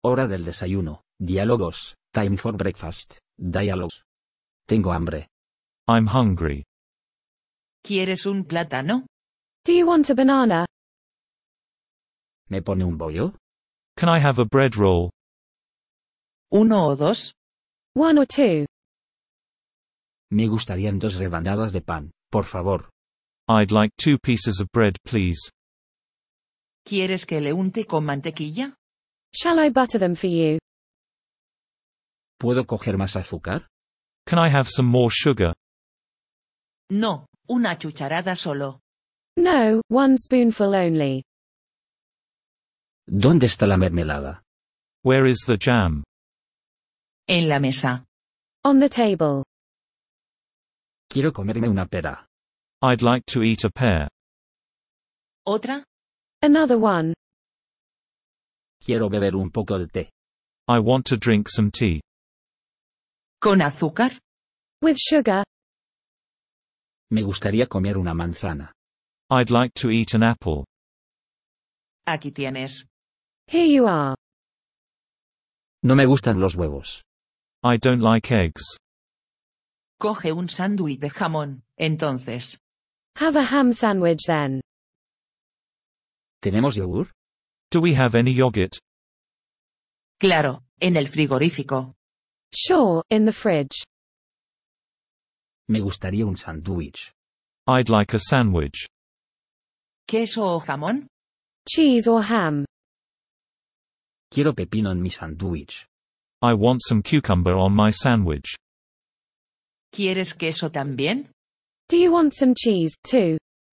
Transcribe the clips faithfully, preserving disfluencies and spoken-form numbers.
Hora del desayuno, diálogos, time for breakfast, dialogues. Tengo hambre. I'm hungry. ¿Quieres un plátano? Do you want a banana? ¿Me pone un bollo? Can I have a bread roll? ¿Uno o dos? One or two? Me gustarían dos rebanadas de pan, por favor. I'd like two pieces of bread, please. ¿Quieres que le unte con mantequilla? Shall I butter them for you? ¿Puedo coger más azúcar? Can I have some more sugar? No, una cucharada solo. No, one spoonful only. ¿Dónde está la mermelada? Where is the jam? En la mesa. On the table. Quiero comerme una pera. I'd like to eat a pear. ¿Otra? Another one. Quiero beber un poco de té. I want to drink some tea. ¿Con azúcar? With sugar? Me gustaría comer una manzana. I'd like to eat an apple. Aquí tienes. Here you are. No me gustan los huevos. I don't like eggs. Coge un sándwich de jamón, entonces. Have a ham sandwich then. ¿Tenemos yogur? Do we have any yogurt? Claro, en el frigorífico. Sure, in the fridge. Me gustaría un sándwich. I'd like a sandwich. ¿Queso o jamón? Cheese or ham? Quiero pepino en mi sándwich. I want some cucumber on my sandwich. ¿Quieres queso también? Do you want some cheese, too?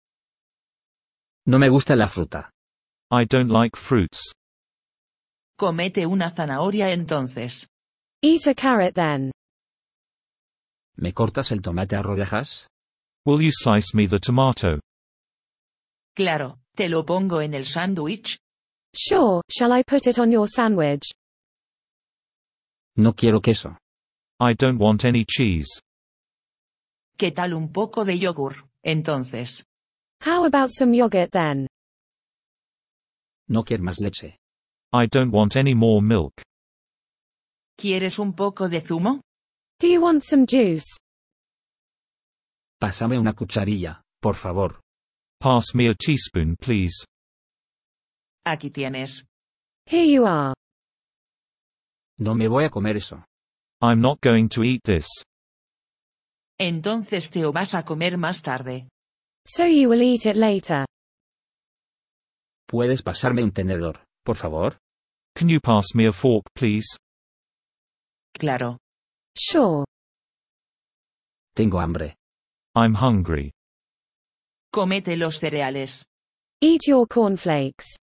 No me gusta la fruta. I don't like fruits. Comete una zanahoria entonces. Eat a carrot then. ¿Me cortas el tomate a rodajas? Will you slice me the tomato? Claro, ¿te lo pongo en el sándwich? Sure, shall I put it on your sandwich? No quiero queso. I don't want any cheese. ¿Qué tal un poco de yogur, entonces? How about some yogurt then? No quiero más leche. I don't want any more milk. ¿Quieres un poco de zumo? Do you want some juice? Pásame una cucharilla, por favor. Pass me a teaspoon, please. Aquí tienes. Here you are. No me voy a comer eso. I'm not going to eat this. Entonces te lo vas a comer más tarde. So you will eat it later. ¿Puedes pasarme un tenedor, por favor? Can you pass me a fork, please? Claro. Sure. Tengo hambre. I'm hungry. Comete los cereales. Eat your cornflakes.